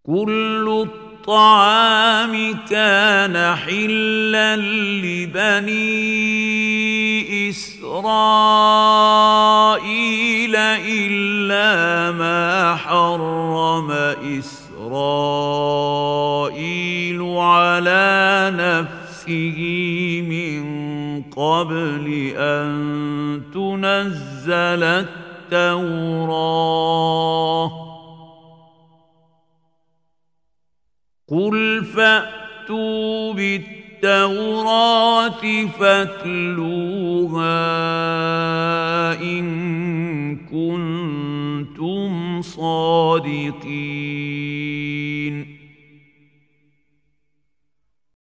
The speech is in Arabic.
كل الطعام كان حلا لبني إسرائيل إلا ما حرم إسرائيل على نفسه من قبل أن تنزل التوراة قل فأتوا بالتوراة فاتلوها إن كنتم صادقين